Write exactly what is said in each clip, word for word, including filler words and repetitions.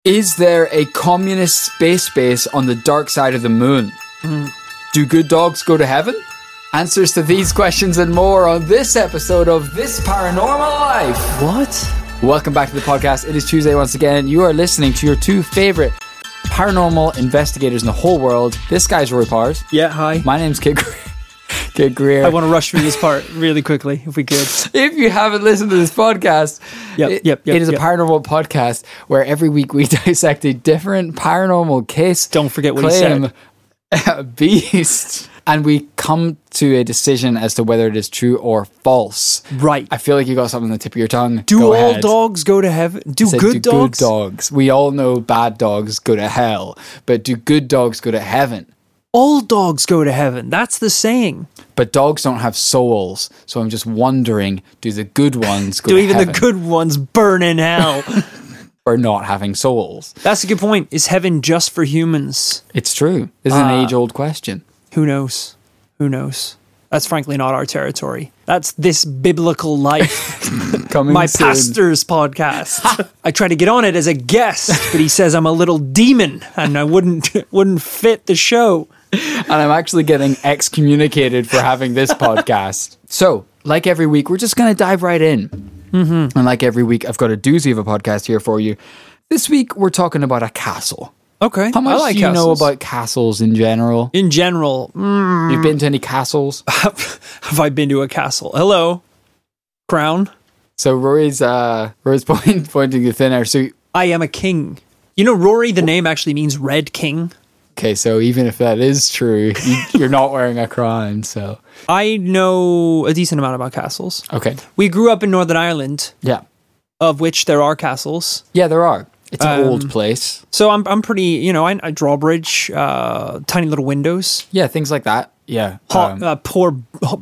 Is there a communist space base on the dark side of the moon? Mm. Do good dogs go to heaven? Answers to these questions and more on this episode of This Paranormal Life. What? Welcome back to the podcast. It is Tuesday once again. You are listening to your two favorite paranormal investigators in the whole world. This guy's Roy Powers. Yeah, hi. My name's Kid Greer. Kid Greer. I want to rush through this part really quickly, if we could. If you haven't listened to this podcast, Yep, it, yep, yep, it is yep. a paranormal podcast where every week we dissect a different paranormal case. Don't forget what claim, he said. beast. And we come to a decision as to whether it is true or false. Right. I feel like you got something on the tip of your tongue. Do Go all ahead. dogs go to heaven? Do Said, good do dogs? Good dogs. We all know bad dogs go to hell, but do good dogs go to heaven? All dogs go to heaven. That's the saying. But dogs don't have souls, so I'm just wondering, do the good ones go Do to even heaven the good ones burn in hell? for not having souls? That's a good point. Is heaven just for humans? It's true. This is Uh, an age-old question. Who knows? Who knows? That's frankly not our territory. That's This Biblical Life, Coming my soon. pastor's podcast. I try to get on it as a guest, but he says I'm a little demon and I wouldn't wouldn't fit the show. And I'm actually getting excommunicated for having this podcast. So, like every week, we're just going to dive right in. Mm-hmm. And like every week, I've got a doozy of a podcast here for you. This week, we're talking about a castle. Okay. How much I like do you know castles. about castles in general? In general, mm, You've been to any castles? have I been to a castle? Hello, Crown. So Rory's uh, Rory's point, pointing to thin air. So, I am a king. You know, Rory, the name actually means Red King. okay, so even if that is true, you, you're not wearing a crown. So, I know a decent amount about castles. okay. We grew up in Northern Ireland, Yeah. of which there are castles. Yeah, there are. It's an Um, old place. So I'm I'm pretty, you know, I, I drawbridge, uh, tiny little windows, Yeah, things like that. Yeah. hot, um, uh, pour,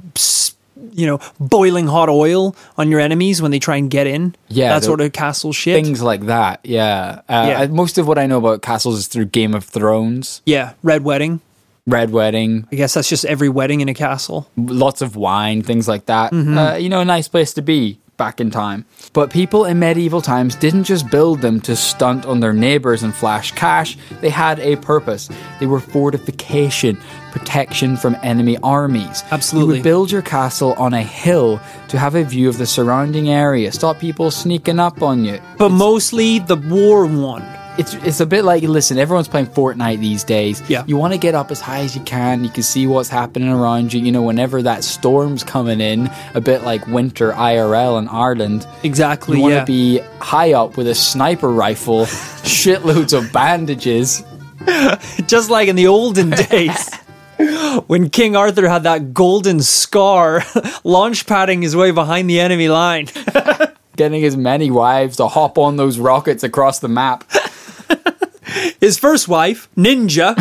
you know, boiling hot oil on your enemies when they try and get in. Yeah, that the- sort of castle shit. Things like that, yeah. Uh, Yeah. I- most of what I know about castles is through Game of Thrones, Yeah, red wedding. Red Wedding, I guess that's just every wedding in a castle. lots of wine, things like that. Mm-hmm. Uh, you know, a nice place to be back in time. But people in medieval times didn't just build them to stunt on their neighbors and flash cash. They had a purpose. They were fortification, protection from enemy armies. Absolutely. You would build your castle on a hill to have a view of the surrounding area, stop people sneaking up on you. But mostly the war one. It's it's a bit like, listen, everyone's playing Fortnite these days. Yeah. You want to get up as high as you can. You can see what's happening around you. You know, whenever that storm's coming in, a bit like winter I R L in Ireland. Exactly, You want yeah. to be high up with a sniper rifle, shitloads of bandages. Just like in the olden days. When King Arthur had that golden scar, launch padding his way behind the enemy line. Getting as many wives to hop on those rockets across the map. His first wife, Ninja.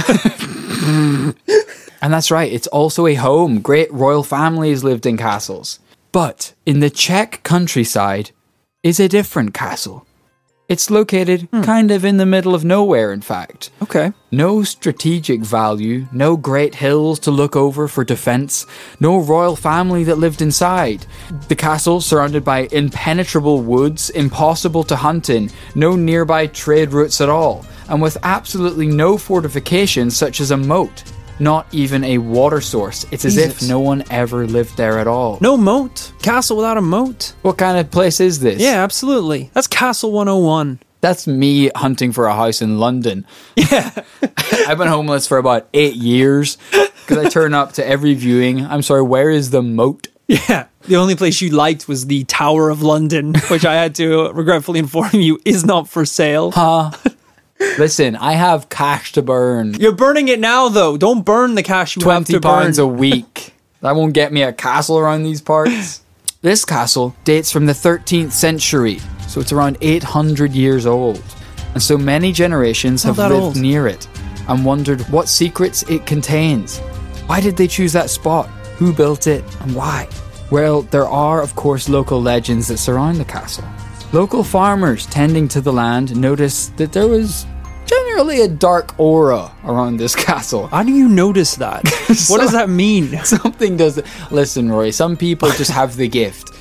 And that's right, it's also a home. Great royal families lived in castles. But in the Czech countryside is a different castle. It's located kind of in the middle of nowhere, in fact. Okay. No strategic value, no great hills to look over for defense, no royal family that lived inside. The castle surrounded by impenetrable woods, impossible to hunt in, no nearby trade routes at all, and with absolutely no fortifications such as a moat. Not even a water source. It's as if Jesus. no one ever lived there at all. No moat. Castle without a moat. What kind of place is this? Yeah, absolutely. That's Castle one oh one. That's me hunting for a house in London. Yeah. I've been homeless for about eight years because I turn up to every viewing. I'm sorry, where is the moat? Yeah. The only place you liked was the Tower of London, which I had to regretfully inform you is not for sale. Huh? Listen, I have cash to burn. You're burning it now, though. Don't burn the cash you have twenty to burn. pounds a week. That won't get me a castle around these parts. This castle dates from the thirteenth century, so it's around eight hundred years old. And so many generations Not have that lived old. near it and wondered what secrets it contains. Why did they choose that spot? Who built it and why? Well, there are, of course, local legends that surround the castle. Local farmers tending to the land noticed that there was generally a dark aura around this castle. How do you notice that? What does that mean? Something does. Listen, Roy, some people just have the gift.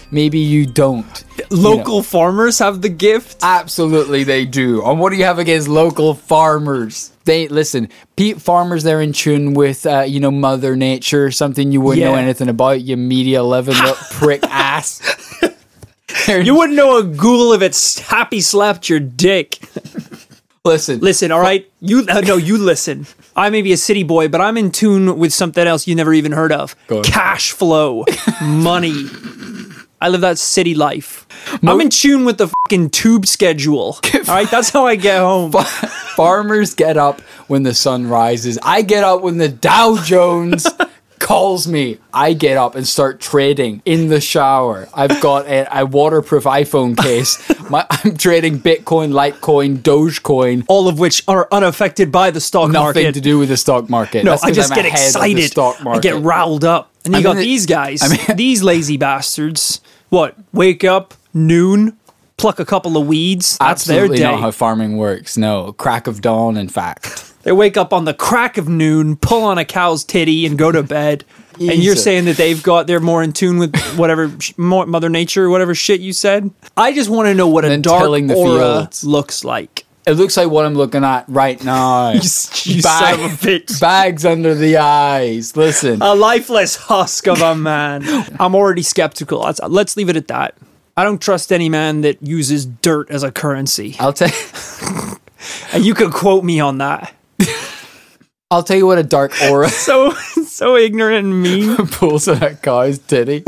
maybe you don't. Local You know. farmers have the gift. Absolutely, they do. And what do you have against local farmers? They listen. Pete, farmers, they're in tune with, uh, you know, Mother Nature, something you wouldn't know Yeah. anything about. You media living little prick ass. They're- You wouldn't know a ghoul if it's happy slapped your dick. listen, Listen, all right? You uh, no, you listen. I may be a city boy, but I'm in tune with something else you never even heard of. Go on. Cash flow. Money. I live that city life. I'm in tune with the fucking tube schedule. All right? That's how I get home. farmers get up when the sun rises. I get up when the Dow Jones calls me. I get up and start trading in the shower. I've got a, a waterproof iPhone case. My, I'm trading Bitcoin, Litecoin, Dogecoin. All of which are unaffected by the stock Nothing market. to do with the stock market. No, That's I 'cause just I'm get ahead of the excited. stock I market. get riled up. And you I got mean, these guys, I mean- these lazy bastards. What? Wake up, noon, pluck a couple of weeds. That's Absolutely their day. not how farming works. No, crack of dawn, in fact. They wake up on the crack of noon, pull on a cow's titty, and go to bed. And you're Jesus. saying that they've got, they're more in tune with whatever sh- mo- Mother Nature, whatever shit you said. I just want to know what a Then dark tilling the aura fields. looks like. It looks like what I'm looking at right now. You, s- you son of a bitch. Bags under the eyes. Listen. A lifeless husk of a man. I'm already skeptical. Let's, let's leave it at that. I don't trust any man that uses dirt as a currency. I'll tell And you can quote me on that. I'll tell you what a dark aura So so ignorant and mean. pulls on a cow's titty.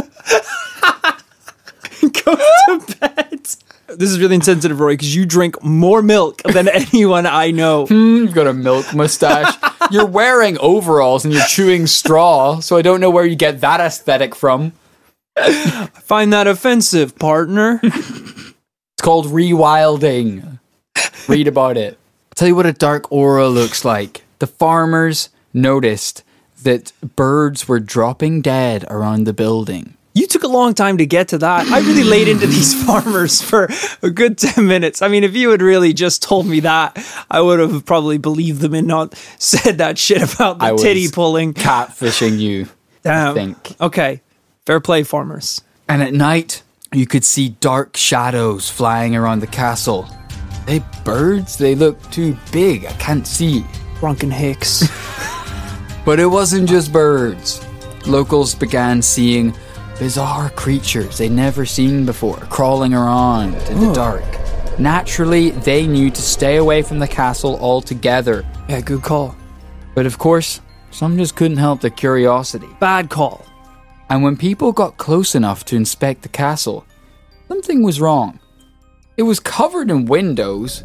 Go to bed. This is really insensitive, Roy, because you drink more milk than anyone I know. You've got a milk mustache. You're wearing overalls and you're chewing straw, so I don't know where you get that aesthetic from. I find that offensive, partner. It's called rewilding. Read about it. I'll tell you what a dark aura looks like. The farmers noticed that birds were dropping dead around the building. You took a long time to get to that. I really laid into these farmers for a good ten minutes. I mean, if you had really just told me that, I would have probably believed them and not said that shit about the I was titty pulling. Catfishing you, Damn. I think. Okay. Fair play, farmers. And at night, you could see dark shadows flying around the castle. They birds? They look too big. I can't see. Drunken Hicks. But it wasn't just birds. Locals began seeing bizarre creatures they'd never seen before, crawling around in the dark. Naturally, they knew to stay away from the castle altogether. Yeah, good call. But of course, some just couldn't help their curiosity. Bad call. And when people got close enough to inspect the castle, something was wrong. It was covered in windows,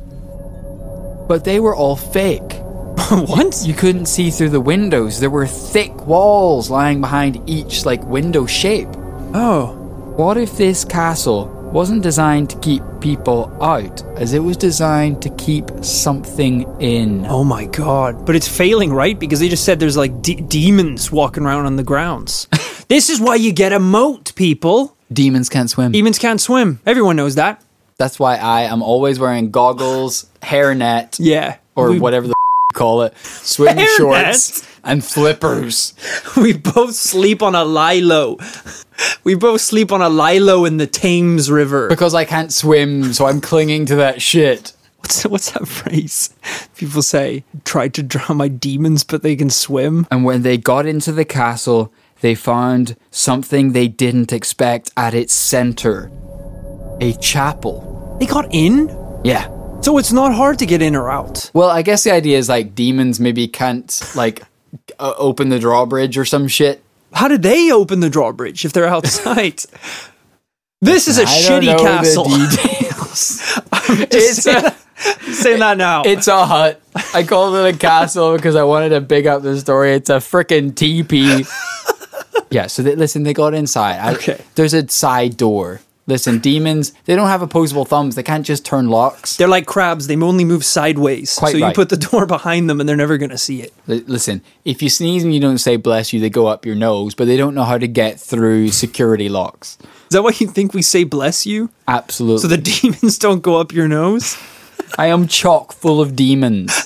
but they were all fake. What? You couldn't see through the windows. There were thick walls lying behind each, like, window shape. Oh. What if this castle wasn't designed to keep people out, as it was designed to keep something in? Oh my god. But it's failing, right? Because they just said there's like de- demons walking around on the grounds. This is why you get a moat, people. Demons can't swim. Demons can't swim. Everyone knows that. That's why I am always wearing goggles, hairnet, Yeah. or we, whatever the you call it, swim Hairnet? shorts, and flippers. We both sleep on a lilo. We both sleep on a lilo in the Thames River. Because I can't swim, so I'm clinging to that shit. What's, what's that phrase? People say, tried to drown my demons, but they can swim. And when they got into the castle, they found something they didn't expect at its center. A chapel. They got in? Yeah. So it's not hard to get in or out. Well, I guess the idea is like demons maybe can't like uh, open the drawbridge or some shit. How did they open the drawbridge if they're outside? This is a I don't shitty know castle. the details. I'm just It's saying, a- saying that now. It's a hut. I called it a castle because I wanted to big up the story. It's a freaking teepee. Yeah, so they, listen, they got inside. I, Okay. There's a side door. Listen, demons, they don't have opposable thumbs. They can't just turn locks. They're like crabs. They only move sideways. Quite so you right. put the door behind them and they're never going to see it. L- Listen, if you sneeze and you don't say bless you, they go up your nose, but they don't know how to get through security locks. Is that why you think we say bless you? Absolutely. So the demons don't go up your nose? I am chock full of demons.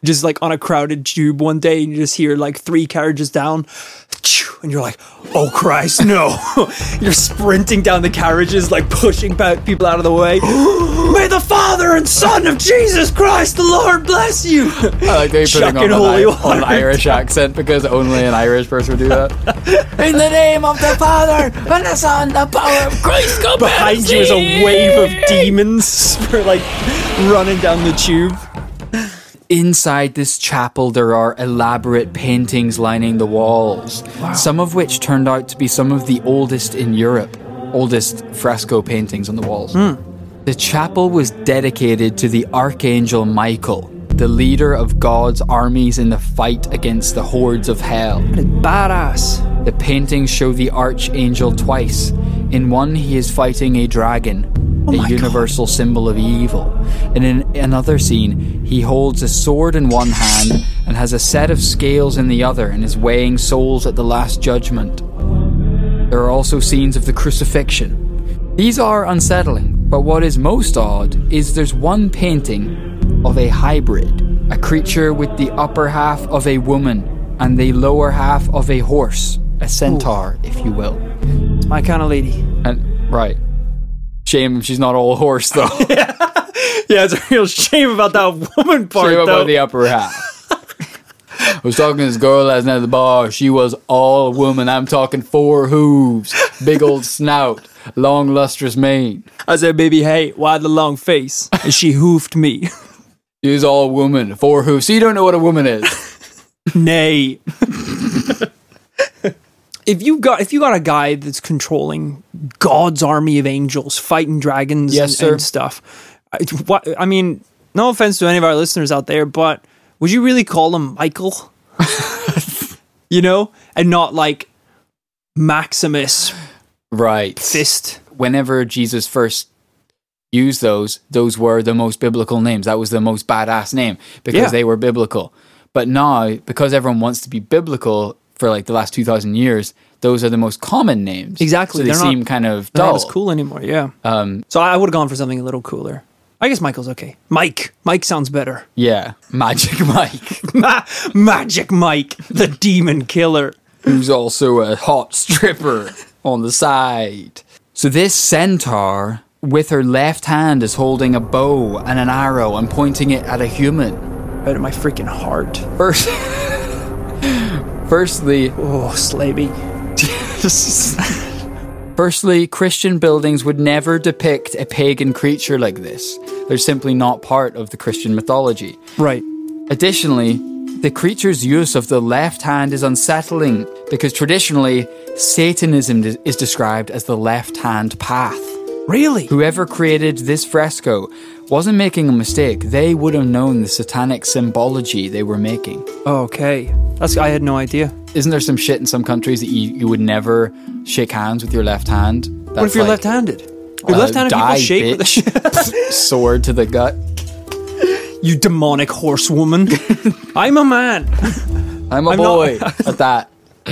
just like on a crowded tube one day, and you just hear like three carriages down, and you're like, oh Christ, no. You're sprinting down the carriages, like pushing back people out of the way. May the Father and Son of Jesus Christ, the Lord bless you. I like that you're putting on an, holy I- on an Irish accent, because only an Irish person would do that. In the name of the Father and the Son, the power of Christ, come Behind you is a wave of demons for like running down the tube. Inside this chapel, there are elaborate paintings lining the walls, wow. some of which turned out to be some of the oldest in Europe, oldest fresco paintings on the walls. Mm. The chapel was dedicated to the Archangel Michael, the leader of God's armies in the fight against the hordes of hell. Badass. The paintings show the Archangel twice. In one, he is fighting a dragon, oh a universal God. symbol of evil. And in another scene, he holds a sword in one hand and has a set of scales in the other and is weighing souls at the Last Judgment. There are also scenes of the crucifixion. These are unsettling, but what is most odd is there's one painting of a hybrid, a creature with the upper half of a woman and the lower half of a horse, a centaur, Ooh. if you will. It's my kind of lady. And right. Shame she's not all horse, though. yeah. yeah, it's a real shame about that woman part, Shame though. about the upper half. I was talking to this girl last night at the bar. She was all woman. I'm talking four hooves, big old snout, long lustrous mane. I said, baby, hey, why the long face? And she hoofed me. She was all woman, four hooves. So you don't know what a woman is. Nay. If you got if you got a guy that's controlling God's army of angels, fighting dragons yes, and, and stuff, I, what, I mean, no offense to any of our listeners out there, but would you really call him Michael? You know? And not like Maximus. Right. Fist. Whenever Jesus first used those, those were the most biblical names. That was the most badass name because yeah. they were biblical. But now, because everyone wants to be biblical for like the last two thousand years, those are the most common names. Exactly. So they they're seem not, kind of they're dull. not as cool anymore, yeah. Um, so I would have gone for something a little cooler. I guess Michael's okay. Mike. Mike sounds better. Yeah. Magic Mike. Ma- Magic Mike, the demon killer. Who's also a hot stripper on the side. So this centaur, with her left hand, is holding a bow and an arrow and pointing it at a human. Right at my freaking heart. First... Firstly... Oh, Slavey. Firstly, Christian buildings would never depict a pagan creature like this. They're simply not part of the Christian mythology. Right. Additionally, the creature's use of the left hand is unsettling because traditionally, Satanism is described as the left-hand path. Really? Whoever created this fresco wasn't making a mistake. They would have known the satanic symbology they were making. Okay. That's I had no idea. Isn't there some shit in some countries that you, you would never shake hands with your left hand? That's what if you're like, left-handed? You're uh, left-handed die, people shake bitch. with a sh- sword to the gut. You demonic horsewoman. I'm a man. I'm a I'm boy not- at that.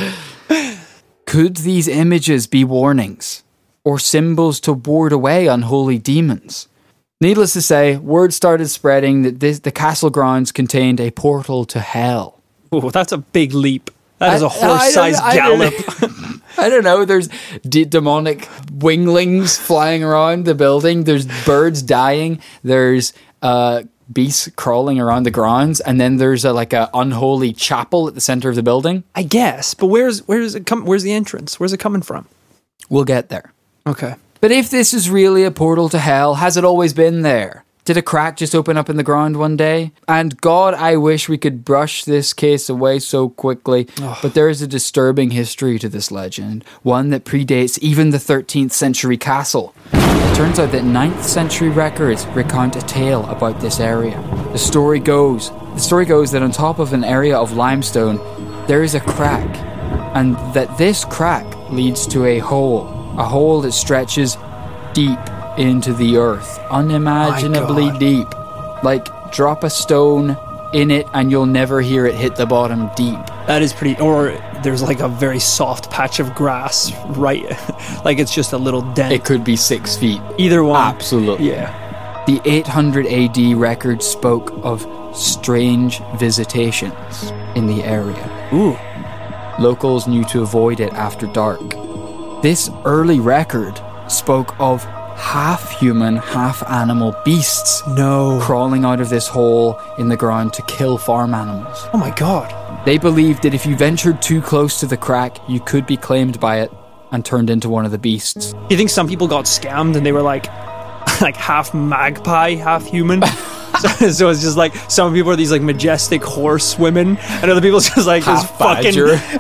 Could these images be warnings or symbols to ward away unholy demons? Needless to say, word started spreading that this, the castle grounds contained a portal to hell. Oh, that's a big leap. That is a I- horse-sized I don't- I gallop. don't- I don't know. There's de- demonic winglings flying around the building. There's birds dying. There's uh, beasts crawling around the grounds, and then there's a, like a unholy chapel at the center of the building. I guess, but where's where's it come? Where's the entrance? Where's it coming from? We'll get there. Okay. But if this is really a portal to hell, has it always been there? Did a crack just open up in the ground one day? And God, I wish we could brush this case away so quickly. Ugh. But there is a disturbing history to this legend, one that predates even the thirteenth century castle. It turns out that ninth century records recount a tale about this area. The story goes, the story goes that on top of an area of limestone, there is a crack, and that this crack leads to a hole, a hole that stretches deep into the earth, unimaginably deep. Like, drop a stone in it and you'll never hear it hit the bottom deep. That is pretty. Or there's like a very soft patch of grass, right? Like it's just a little dent. It could be six feet. Either one. Absolutely. Yeah. The eight hundred A D record spoke of strange visitations in the area. Ooh. Locals knew to avoid it after dark. This early record spoke of half-human, half-animal beasts No. crawling out of this hole in the ground to kill farm animals. Oh my god. They believed that if you ventured too close to the crack, you could be claimed by it and turned into one of the beasts. You think some people got scammed and they were like, like half magpie, half human? so, so it's just like some people are these like majestic horse women, and other people just like Half this fucking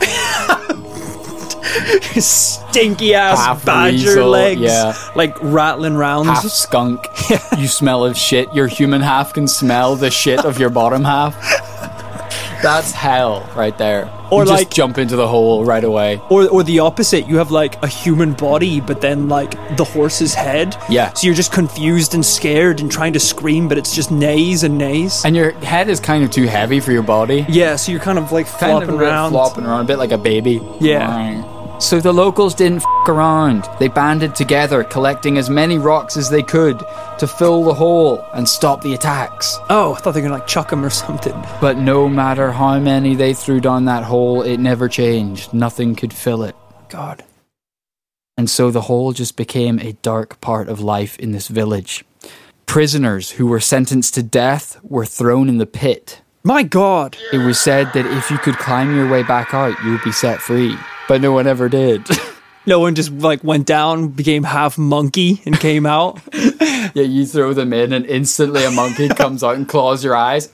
stinky ass Half badger weasel, legs, yeah. like rattling round. half skunk. You smell of shit. Your human half can smell the shit of your bottom half. That's hell right there. Or you just like- jump into the hole right away. Or, or the opposite, you have like a human body, but then like the horse's head. Yeah. So you're just confused and scared and trying to scream, but it's just neighs and neighs. And your head is kind of too heavy for your body. Yeah, so you're kind of like Kind flopping of a bit around. flopping around, a bit like a baby. Yeah. So the locals didn't f*** around. They banded together, collecting as many rocks as they could to fill the hole and stop the attacks. Oh, I thought they were gonna like chuck him or something. But no matter how many they threw down that hole, it never changed. Nothing could fill it. God. And so the hole just became a dark part of life in this village. Prisoners who were sentenced to death were thrown in the pit. My God. It was said that if you could climb your way back out, you would be set free. But no one ever did. No one just like went down, became half monkey, and came out. Yeah, you throw them in and instantly a monkey comes out and claws your eyes.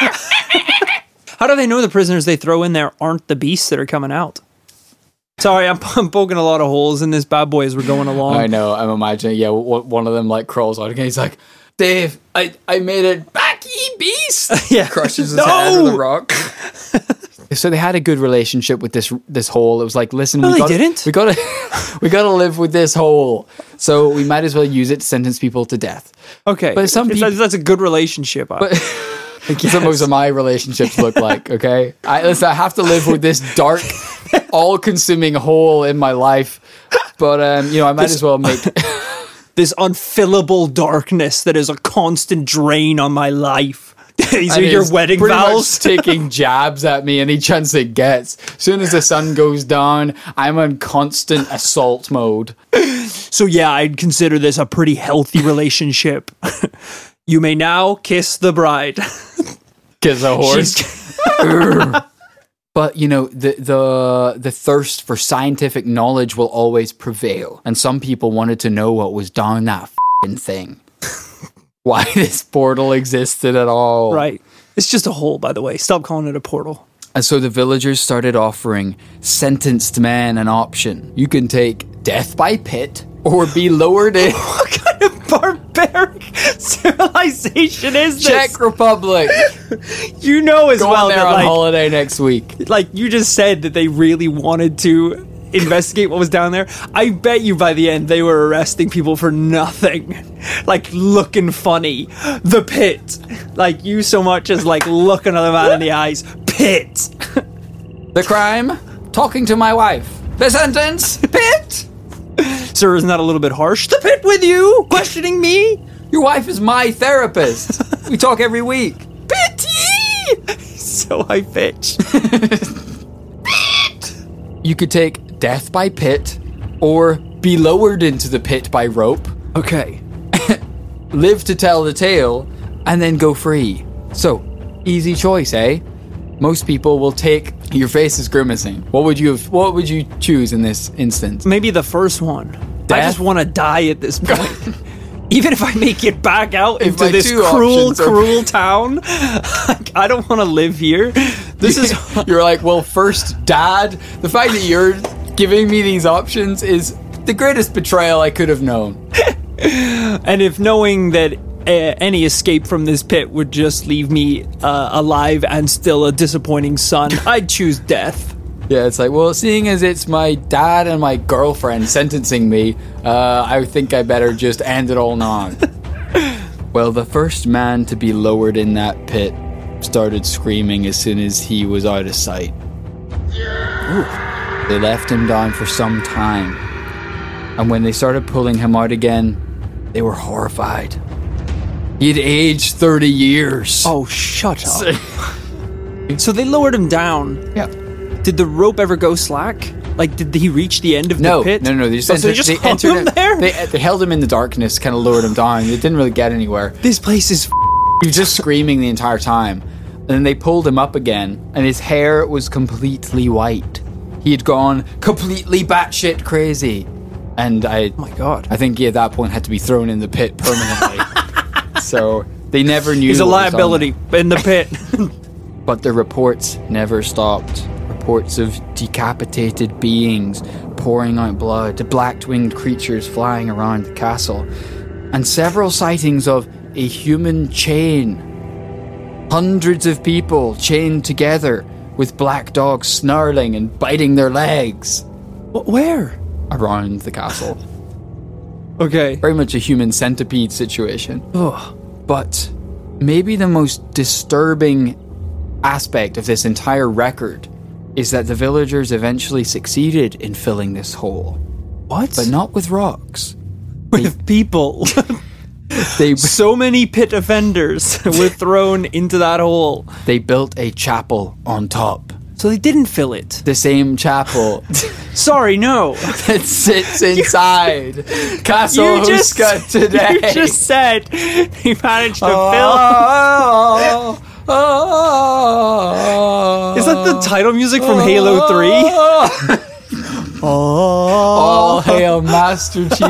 How do they know the prisoners they throw in there aren't the beasts that are coming out? Sorry, I'm, I'm poking a lot of holes in this bad boy as we're going along. I know, I'm imagining, yeah, w- one of them like crawls out again. He's like, Dave, I, I made it back, ye beast! Yeah. Crushes his No! head with a rock. So they had a good relationship with this this hole. It was like, listen, No, we they gotta, didn't. we gotta we gotta live with this hole. So we might as well use it to sentence people to death. Okay, But some If peop- that's, that's a good relationship. I- But that's what most of my relationships look like, okay? I, listen, I have to live with this dark, all-consuming hole in my life. But, um, you know, I might This- as well make... this unfillable darkness that is a constant drain on my life. These are and your is wedding pretty vows. much taking jabs at me any chance it gets. As soon as the sun goes down, I'm in constant assault mode. So yeah, I'd consider this a pretty healthy relationship. You may now kiss the bride. Because a horse... She's- But, you know, the, the the thirst for scientific knowledge will always prevail. And some people wanted to know what was down that f***ing thing. Why this portal existed at all. Right. It's just a hole, by the way. Stop calling it a portal. And so the villagers started offering sentenced men an option. You can take death by pit or be lowered in... What kind of barbaric civilization is this? Czech Republic. You know as Go well on there that on like, holiday next week. like you just said that they really wanted to investigate what was down there. I bet you by the end they were arresting people for nothing. Like looking funny. The pit. Like you so much as like looking at the man in the eyes. Pit. The crime? Talking to my wife. The sentence? Pit. Sir, isn't that a little bit harsh? The pit with you? Questioning me? Your wife is my therapist. We talk every week. Pity! So high pitch. You could take death by pit or be lowered into the pit by rope, Okay. live to tell the tale, and then go free. So, easy choice, eh? Most people will take... Your face is grimacing. What would you have, what would you choose in this instance? Maybe the first one. I Death? just want to die at this point. Even if I make it back out If into my this two cruel, options are- cruel town, like, I don't want to live here. This is You're like, well, first, Dad, the fact that you're giving me these options is the greatest betrayal I could have known. And if knowing that uh, any escape from this pit would just leave me uh, alive and still a disappointing son, I'd choose death. Yeah, it's like, well, seeing as it's my dad and my girlfriend sentencing me, uh, I think I better just end it all now. Well, the first man to be lowered in that pit started screaming as soon as he was out of sight. Ooh. They left him down for some time. And when they started pulling him out again, they were horrified. He'd aged thirty years. Oh, shut up. So they lowered him down. Yeah. Did the rope ever go slack? Like, did he reach the end of No, the pit? no, no, no. They just, Oh, entered, so they just they hung entered him it- there? They, they held him in the darkness, kind of lowered him down. They didn't really get anywhere. This place is... F- He was just screaming the entire time. And then they pulled him up again, and his hair was completely white. He had gone completely batshit crazy. And I, oh my god. I think he at that point had to be thrown in the pit permanently. So they never knew. He's a what was on liability in the pit. them. But the reports never stopped. Reports of decapitated beings pouring out blood, black-winged creatures flying around the castle, and several sightings of a human chain. Hundreds of people chained together with black dogs snarling and biting their legs Wh- Where? around the castle. Okay. Very much a human centipede situation. Ugh. But maybe the most disturbing aspect of this entire record is that the villagers eventually succeeded in filling this hole. What? But not with rocks. With people. They So many pit offenders were thrown into that hole. they built a chapel on top. So they didn't fill it. The same chapel Sorry, no. that sits inside Castle You just, Huska today. you just said they managed to Oh, oh, fill. Is that the title music from Halo three? All hail Master Chief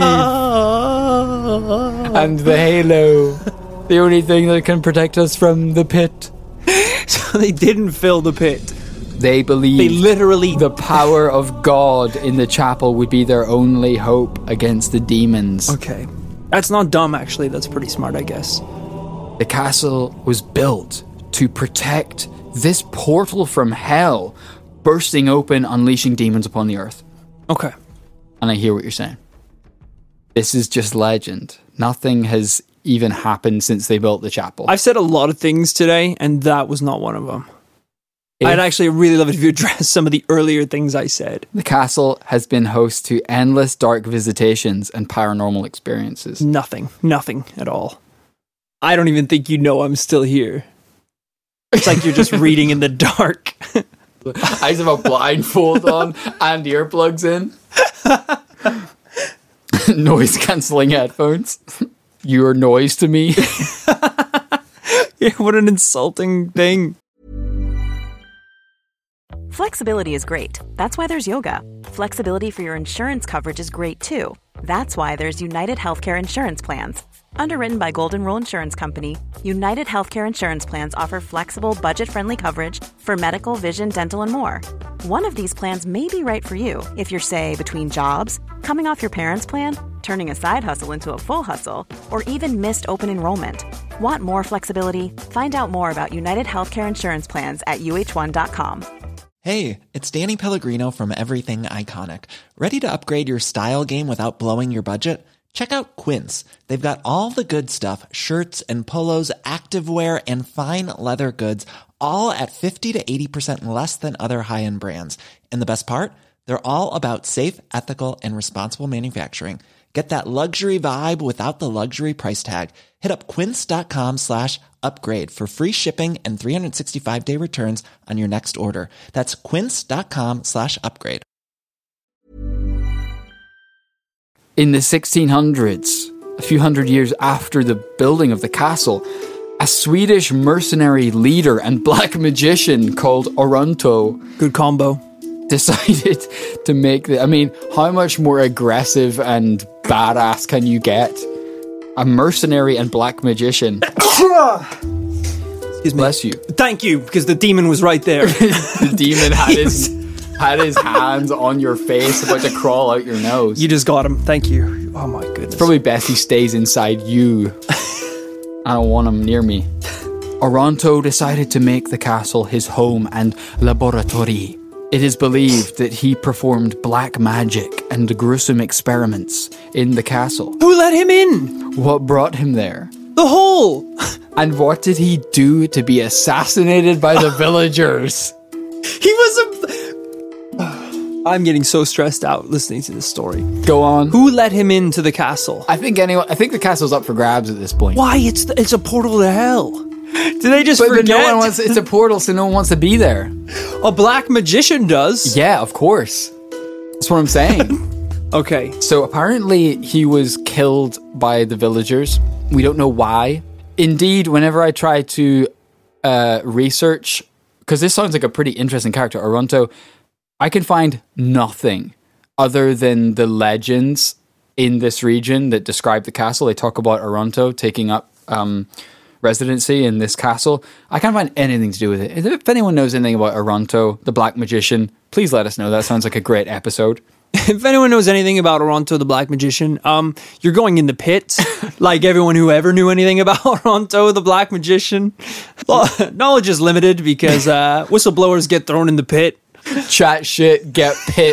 and the Halo. The only thing that can protect us from the pit. So they didn't fill the pit. They believed They literally... the power of God in the chapel would be their only hope against the demons. Okay. That's not dumb, actually. That's pretty smart, I guess. The castle was built to protect this portal from hell bursting open, unleashing demons upon the earth. Okay. And I hear what you're saying. This is just legend. Nothing has even happened since they built the chapel. I've said a lot of things today, and that was not one of them. If I'd actually really love it if you addressed some of the earlier things I said. the castle has been host to endless dark visitations and paranormal experiences. Nothing. Nothing at all. I don't even think you know I'm still here. It's like you're just reading in the dark. I just have a blindfold on and earplugs in. Noise cancelling headphones. You're noise to me. Yeah, what an insulting thing. Flexibility is great. That's why there's yoga. Flexibility for your insurance coverage is great too. That's why there's United Healthcare Insurance Plans. Underwritten by Golden Rule Insurance Company, United Healthcare Insurance Plans offer flexible, budget-friendly coverage for medical, vision, dental, and more. One of these plans may be right for you if you're, say, between jobs, coming off your parents' plan, turning a side hustle into a full hustle, or even missed open enrollment. Want more flexibility? Find out more about United Healthcare Insurance Plans at U H one dot com. Hey, it's Danny Pellegrino from Everything Iconic. Ready to upgrade your style game without blowing your budget? Check out Quince. They've got all the good stuff, shirts and polos, activewear, and fine leather goods, all at fifty to eighty percent less than other high-end brands. And the best part? They're all about safe, ethical, and responsible manufacturing. Get that luxury vibe without the luxury price tag. Hit up quince.com slash upgrade for free shipping and three sixty-five day returns on your next order. That's quince.com slash upgrade. In the sixteen hundreds, a few hundred years after the building of the castle, a Swedish mercenary leader and black magician called Oronto Good combo. decided to make the... I mean, how much more aggressive and badass can you get? A mercenary and black magician. Excuse me. Bless you. Thank you, because the demon was right there. The demon had his had his hands on your face, about to crawl out your nose. You just got him. Thank you. Oh my goodness. Probably best he stays inside you. I don't want him near me. Oronto decided to make the castle his home and laboratory. It is believed that he performed black magic and gruesome experiments in the castle. Who let him in? What brought him there? The hole. And what did he do to be assassinated by the villagers? He was a... I'm getting so stressed out listening to this story. Go on. Who let him into the castle? I think anyone. I think the castle's up for grabs at this point. Why? It's the, it's a portal to hell. Did they just But forget? no one wants. It's a portal, so no one wants to be there. A black magician does. Yeah, of course. That's what I'm saying. Okay. So apparently he was killed by the villagers. We don't know why. Indeed, whenever I try to uh, research, because this sounds like a pretty interesting character, Oronto, I can find nothing other than the legends in this region that describe the castle. They talk about Oronto taking up um, residency in this castle. I can't find anything to do with it. If anyone knows anything about Oronto, the Black Magician, please let us know. That sounds like a great episode. If anyone knows anything about Oronto the Black Magician, um, you're going in the pit, like everyone who ever knew anything about Oronto the Black Magician. Well, knowledge is limited because uh, whistleblowers get thrown in the pit. Chat shit, get pit.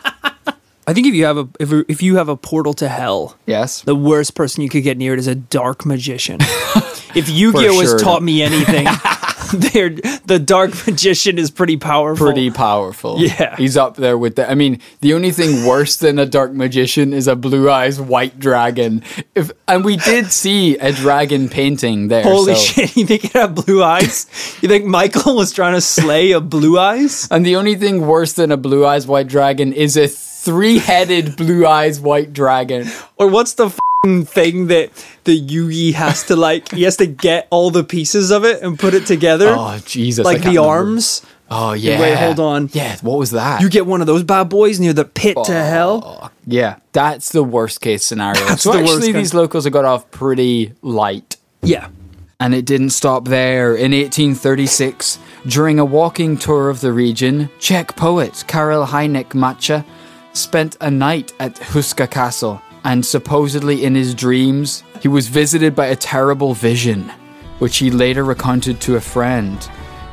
I think if you have a if, if you have a portal to hell, Yes. the worst person you could get near it is a dark magician. If Yu-Gi-Oh has sure. taught me anything, they're, the dark magician is pretty powerful. Pretty powerful. Yeah. He's up there with the I mean, the only thing worse than a dark magician is a blue eyes white dragon. If and we did see a dragon painting there. Holy so. shit, you think it had blue eyes? You think Michael was trying to slay a blue eyes? And the only thing worse than a blue eyes white dragon is a three-headed blue eyes white dragon. Or what's the f***ing thing that the Yugi has to like, he has to get all the pieces of it and put it together? Oh Jesus. I like can't the remember. arms? Oh yeah. Wait, hold on. Yeah, what was that? You get one of those bad boys near the pit to hell? Yeah, that's the worst case scenario. That's so the worst actually kind- these locals have got off pretty light. Yeah. And it didn't stop there. In eighteen thirty-six, during a walking tour of the region, Czech poet Karel Hynek Mácha spent a night at Huska Castle, and supposedly in his dreams, he was visited by a terrible vision, which he later recounted to a friend.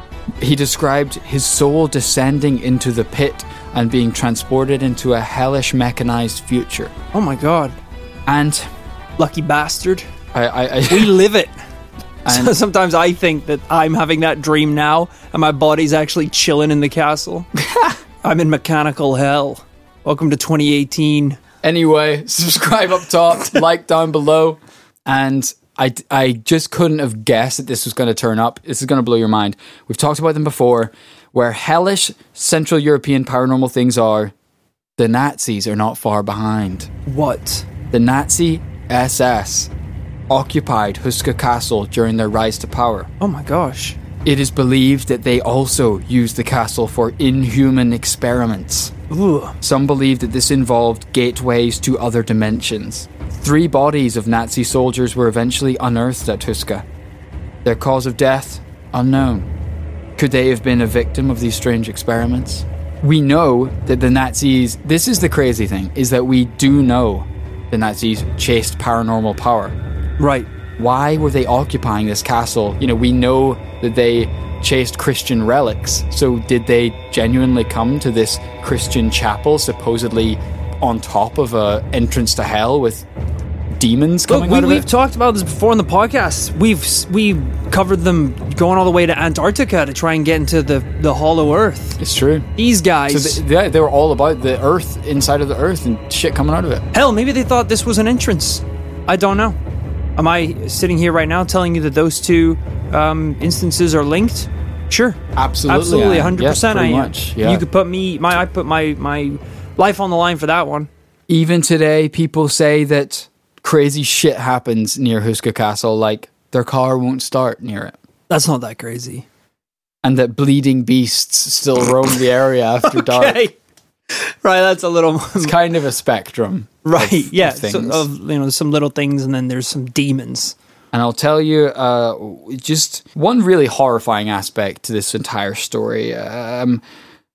He described his soul descending into the pit and being transported into a hellish mechanized future. Oh my god. And Lucky bastard. I... I, I We live it. And- So sometimes I think that I'm having that dream now and my body's actually chilling in the castle. I'm in mechanical hell. Welcome to twenty eighteen. Anyway, subscribe up top, like down below, and I, I just couldn't have guessed that this was going to turn up. This is going to blow your mind. We've talked about them before. Where hellish Central European paranormal things are, the Nazis are not far behind. What? The Nazi S S occupied Huska Castle during their rise to power. Oh my gosh. It is believed that they also used the castle for inhuman experiments. Ooh. Some believe that this involved gateways to other dimensions. Three bodies of Nazi soldiers were eventually unearthed at Huska. Their cause of death, unknown. Could they have been a victim of these strange experiments? We know that the Nazis, this is the crazy thing, is that we do know the Nazis chased paranormal power. Right. Why were they occupying this castle? You know, we know that they chased Christian relics. So did they genuinely come to this Christian chapel, supposedly on top of a entrance to hell with demons coming Look, we, out of we've it? talked about this before on the podcast. We've we covered them going all the way to Antarctica to try and get into the, the Hollow Earth. It's true. These guys. So they, they, they were all about the earth, inside of the earth, and shit coming out of it. Hell, maybe they thought this was an entrance. I don't know. Am I sitting here right now telling you that those two um, instances are linked? Sure. Absolutely, Absolutely, I one am. hundred percent Yeah, I pretty am. much, yeah. You could put me, my, I put my, my life on the line for that one. Even today, people say that crazy shit happens near Huska Castle, like their car won't start near it. That's not that crazy. And that bleeding beasts still roam the area after dark. Okay. Right, that's a little... It's kind of a spectrum. Right, of, yeah. Of So, things. of, you know, some little things and then there's some demons. And I'll tell you, uh, just one really horrifying aspect to this entire story. Um,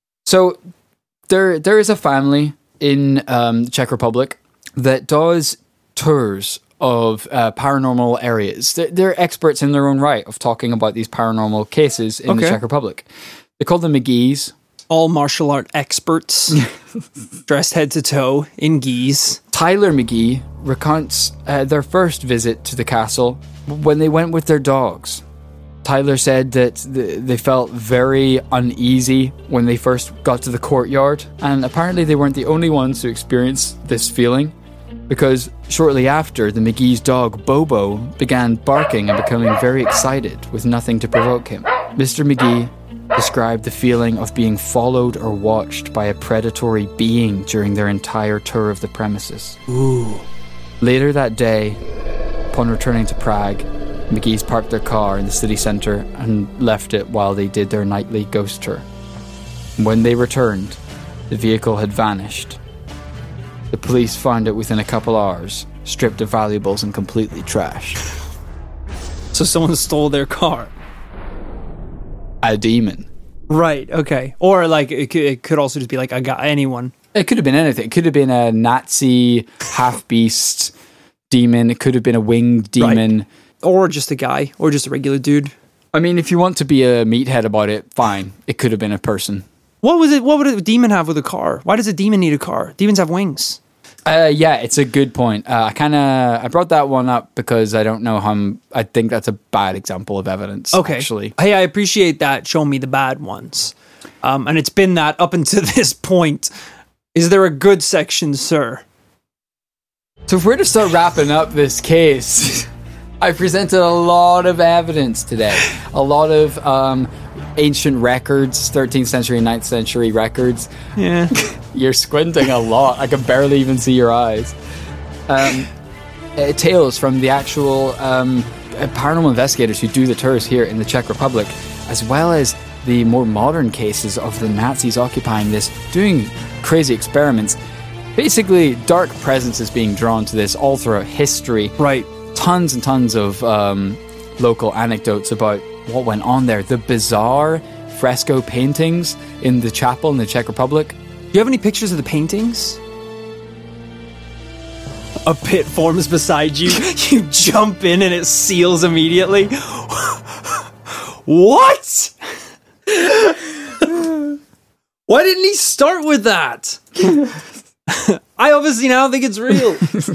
so there, there is a family in um, the Czech Republic that does tours of uh, paranormal areas. They're, they're experts in their own right of talking about these paranormal cases in the Okay. Czech Republic. They call them McGee's. All martial art experts dressed head to toe in geese. Tyler McGee recounts uh, their first visit to the castle when they went with their dogs. Tyler said that th- they felt very uneasy when they first got to the courtyard, and apparently they weren't the only ones to experience this feeling, because shortly after, the McGee's dog, Bobo, began barking and becoming very excited with nothing to provoke him. Mister McGee described the feeling of being followed or watched by a predatory being during their entire tour of the premises. Ooh. Later that day, upon returning to Prague, McGee's parked their car in the city centre and left it while they did their nightly ghost tour. When they returned, the vehicle had vanished. The police found it within a couple hours, stripped of valuables and completely trashed. So someone stole their car. A demon. Right, okay. Or like it could, it could also just be like a guy, anyone. It could have been anything. It could have been a Nazi, half-beast demon. It could have been a winged demon. Right. Or just a guy, or just a regular dude. I mean, if you want to be a meathead about it, fine. It could have been a person. What was it? What would a demon have with a car? Why does a demon need a car? Demons have wings. Uh, yeah, it's a good point. Uh, I kind of I brought that one up because I don't know how I'm, I think that's a bad example of evidence. Okay. Actually, hey, I appreciate that. Show me the bad ones. Um, and it's been that up until this point. Is there a good section, sir? So if we're to start wrapping up this case, I presented a lot of evidence today. A lot of um, ancient records, thirteenth century, ninth century records. Yeah. You're squinting a lot. I can barely even see your eyes. Um, uh, tales from the actual um, paranormal investigators who do the tours here in the Czech Republic, as well as the more modern cases of the Nazis occupying this, doing crazy experiments. Basically, dark presence is being drawn to this all throughout history. Right. Tons and tons of um, local anecdotes about what went on there. The bizarre fresco paintings in the chapel in the Czech Republic. Do you have any pictures of the paintings? A pit forms beside you. You jump in and it seals immediately. What? Why didn't he start with that? I obviously now think it's real.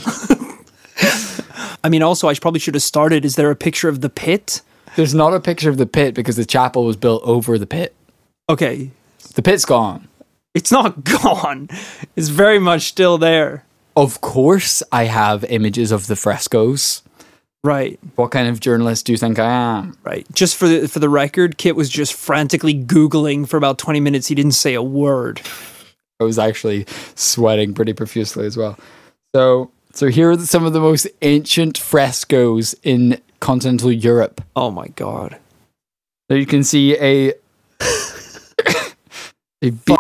I mean, also, I probably should have started. Is there a picture of the pit? There's not a picture of the pit because the chapel was built over the pit. Okay. The pit's gone. It's not gone. It's very much still there. Of course, I have images of the frescoes. Right. What kind of journalist do you think I am? Right. Just for the for the record, Kit was just frantically Googling for about twenty minutes. He didn't say a word. I was actually sweating pretty profusely as well. So, so here are some of the most ancient frescoes in continental Europe. Oh my god. So you can see a a b-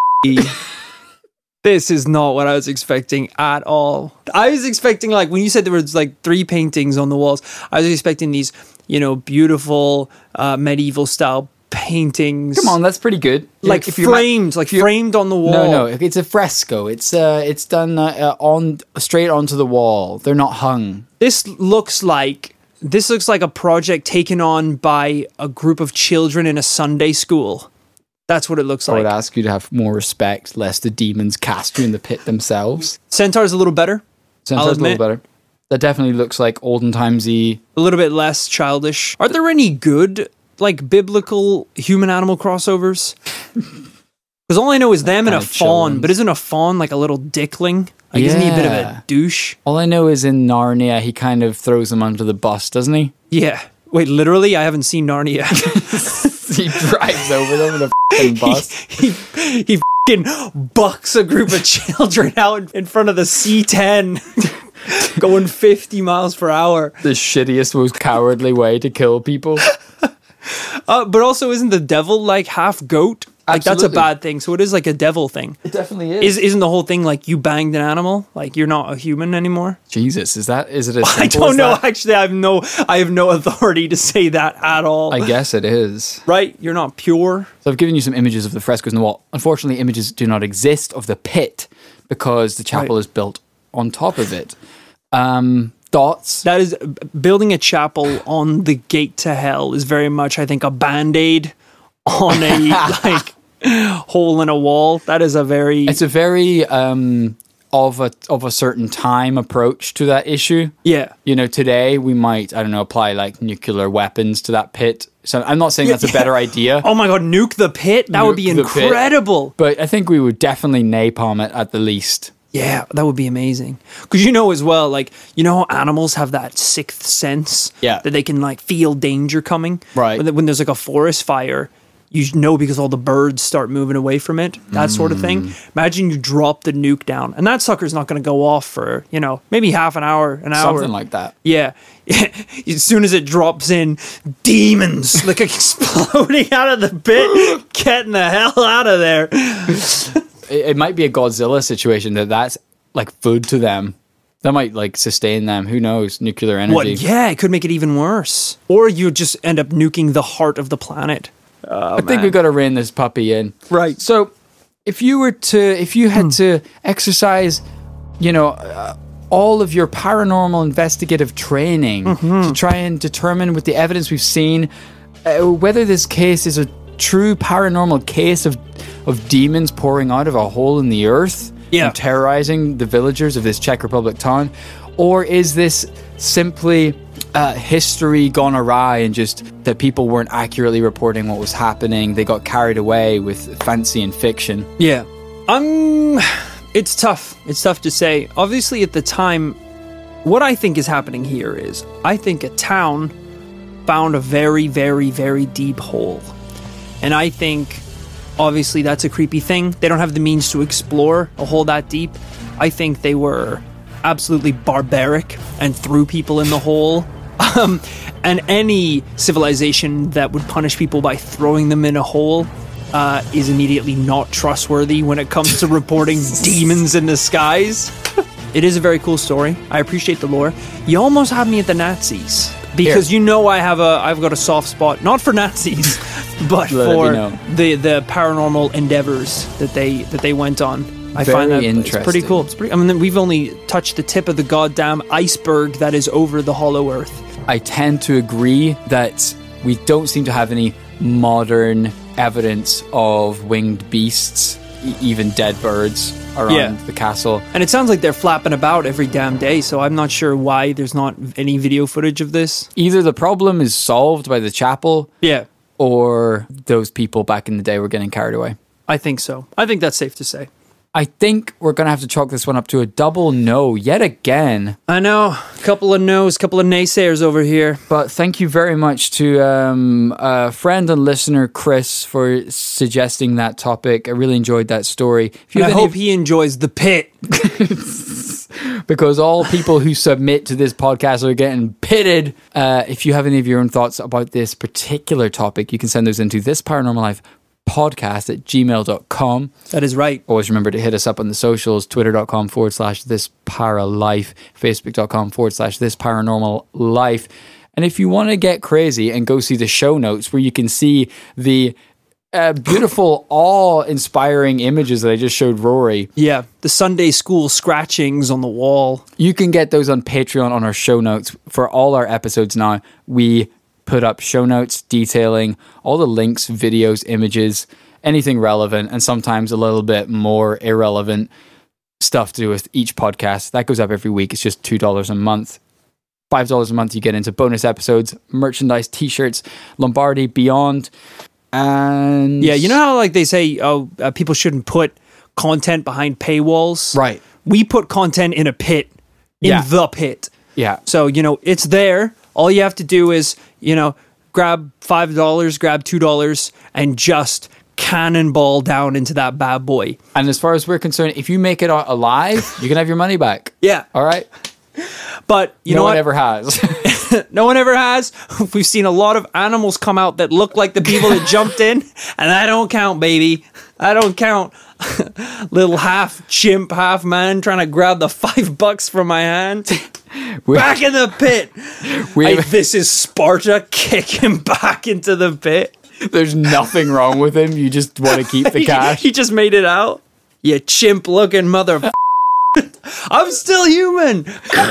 This is not what I was expecting at all. I was expecting, like, when you said there was like three paintings on the walls, I was expecting these, you know, beautiful uh, medieval style paintings. Come on, that's pretty good. Like If you're framed, like framed on the wall. No, no, it's a fresco. It's uh, it's done uh, on straight onto the wall. They're not hung. This looks like this looks like a project taken on by a group of children in a Sunday school. That's what it looks I like. would ask you to have more respect, lest the demons cast you in the pit themselves. Centaur's a little better. Centaur's I'll a little admit. better. That definitely looks like olden timesy. A little bit less childish. Are there any good, like, biblical human-animal crossovers? Because all I know is them and a kind of fawn, children's. but isn't a fawn like a little dickling? Like, isn't he a bit of Yeah. a douche? All I know is in Narnia, he kind of throws them under the bus, doesn't he? Yeah. Wait, literally? I haven't seen Narnia. He drives over them in a f***ing bus. he he, he f***ing bucks a group of children out in front of the C ten, going fifty miles per hour. The shittiest, most cowardly way to kill people. Uh, but also, isn't the devil like half goat? Like, that's a Absolutely. bad thing. So it is like a devil thing. It definitely Is isn't the whole thing like you banged an animal? Like you're not a human anymore? Jesus, is that is it as I simple don't as know. that? Actually, I have no I have no authority to say that at all. I guess it is. Right? You're not pure. So I've given you some images of the frescoes on the wall. Unfortunately, images do not exist of the pit because the chapel Right. is built on top of it. Um, thoughts? That is building a chapel on the gate to hell is very much, I think, a band-aid on a like hole in a wall. That is a very It's a very um, of a of a certain time approach to that issue. yeah. You know, today we might, I don't know, apply like nuclear weapons to that pit So I'm not saying that's a better idea. Oh my god, nuke the pit? That would be Nuke the pit. incredible. But I think we would definitely napalm it at the least. Yeah, that would be amazing. Because you know as well, like, you know how animals have that sixth sense? Yeah. That they can, like, feel danger coming? Right. When, when there's, like, a forest fire, you know because all the birds start moving away from it, that mm. sort of thing. Imagine you drop the nuke down, and that sucker's not going to go off for, you know, maybe half an hour, an hour. Something like that. Yeah. As soon as it drops in, demons, like, exploding out of the pit, getting the hell out of there. It might be a Godzilla situation that that's like food to them. That might like sustain them. Who knows? Nuclear energy. What? Yeah, it could make it even worse. Or you just end up nuking the heart of the planet. Oh, I think man. we've got to rein this puppy in. Right. So if you were to, if you had to exercise, you know, uh, all of your paranormal investigative training mm-hmm. to try and determine with the evidence we've seen uh, whether this case is a true paranormal case of of demons pouring out of a hole in the earth yeah. and terrorizing the villagers of this Czech Republic town, or is this simply uh, history gone awry and just that people weren't accurately reporting what was happening? They got carried away with fancy and fiction. Yeah. Um, it's tough. It's tough to say. Obviously, at the time, what I think is happening here is I think a town found a very, very, very deep hole. And I think, obviously, that's a creepy thing. They don't have the means to explore a hole that deep. I think they were absolutely barbaric and threw people in the hole. Um, and any civilization that would punish people by throwing them in a hole uh, is immediately not trustworthy when it comes to reporting demons in the skies. It is a very cool story. I appreciate the lore. You almost had me at the Nazis. Because Here. you know I have a I've got a soft spot, not for Nazis, but Let for me know. the the paranormal endeavors that they that they went on. I Very find that interesting. it's pretty cool. It's pretty. I mean, we've only touched the tip of the goddamn iceberg that is over the Hollow Earth. I tend to agree that we don't seem to have any modern evidence of winged beasts, e- even dead birds around Yeah. the castle. And it sounds like they're flapping about every damn day, so I'm not sure why there's not any video footage of this. Either the problem is solved by the chapel, Yeah, or those people back in the day were getting carried away. I think so. I think that's safe to say. I think we're going to have to chalk this one up to a double no yet again. I know. A couple of no's, couple of naysayers over here. But thank you very much to um, a friend and listener, Chris, for suggesting that topic. I really enjoyed that story. If you And I have any hope he enjoys the pit. because all people who submit to this podcast are getting pitted. Uh, if you have any of your own thoughts about this particular topic, you can send those into This Paranormal Life podcast at gmail dot com. That is right. Always remember to hit us up on the socials, twitter.com forward slash this para life, facebook.com forward slash this paranormal life. And if you want to get crazy and go see the show notes where you can see the uh, beautiful, awe-inspiring images that I just showed Rory. Yeah, the Sunday school scratchings on the wall. You can get those on Patreon on our show notes for all our episodes now. We put up show notes detailing all the links, videos, images, anything relevant, and sometimes a little bit more irrelevant stuff to do with each podcast. That goes up every week. It's just two dollars a month. five dollars a month, you get into bonus episodes, merchandise, t-shirts, Lombardi, Beyond, and... Yeah, you know how like they say, oh, uh, people shouldn't put content behind paywalls? Right. We put content in a pit, in Yeah. the pit. Yeah. So, you know, it's there. All you have to do is, you know, grab five dollars, grab two dollars, and just cannonball down into that bad boy. And as far as we're concerned, if you make it out alive, you can have your money back. Yeah. All right? But, you no know one what? ever has. No one ever has. We've seen a lot of animals come out that look like the people that jumped in, and I don't count, baby. I don't count. Little half chimp, half man trying to grab the five bucks from my hand. Back in the pit. We I, this is Sparta. Kick him back into the pit. There's nothing wrong with him. You just want to keep the he, cash. he just made it out. You chimp looking mother. I'm still human.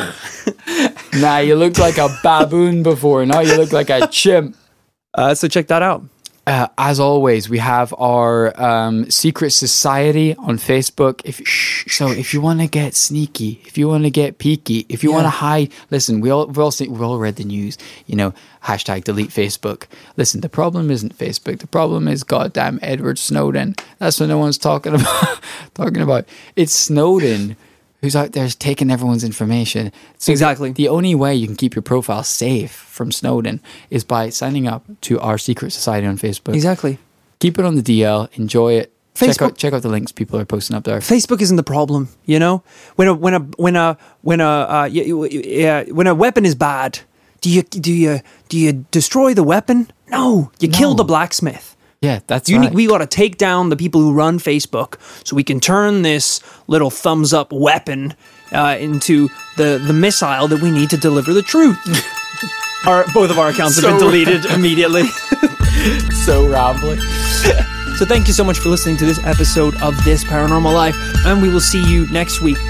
Nah, you looked like a baboon before. Now you look like a chimp. Uh, so check that out. Uh, as always, we have our um, secret society on Facebook. If so, if you want to get sneaky, if you want to get peeky, if you Yeah. want to hide, listen. We all we all see, we all read the news. You know, hashtag delete Facebook. Listen, the problem isn't Facebook. The problem is goddamn Edward Snowden. That's what no one's talking about. talking about it's Snowden who's out there taking everyone's information. So Exactly. The, the only way you can keep your profile safe from Snowden is by signing up to our secret society on Facebook. Exactly. Keep it on the D L. Enjoy it. Check Facebook- out check out the links people are posting up there. Facebook isn't the problem, you know. When a when a when a when a uh, y- y- yeah, when a weapon is bad, do you do you do you destroy the weapon? No, you No. kill the blacksmith. Yeah, that's You right. need, we got to take down the people who run Facebook so we can turn this little thumbs up weapon uh, into the, the missile that we need to deliver the truth. our, both of our accounts have been So- deleted immediately. so rambling. So thank you so much for listening to this episode of This Paranormal Life, and we will see you next week.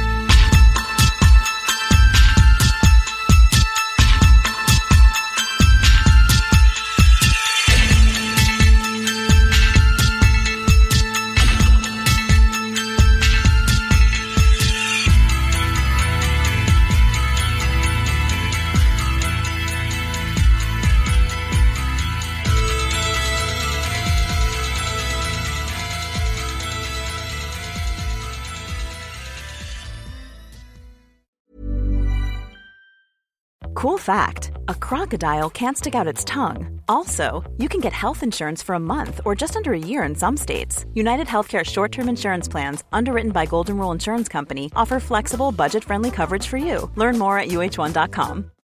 Cool fact, a crocodile can't stick out its tongue. Also, you can get health insurance for a month or just under a year in some states. United Healthcare short-term insurance plans, underwritten by Golden Rule Insurance Company, offer flexible, budget-friendly coverage for you. Learn more at U H one dot com.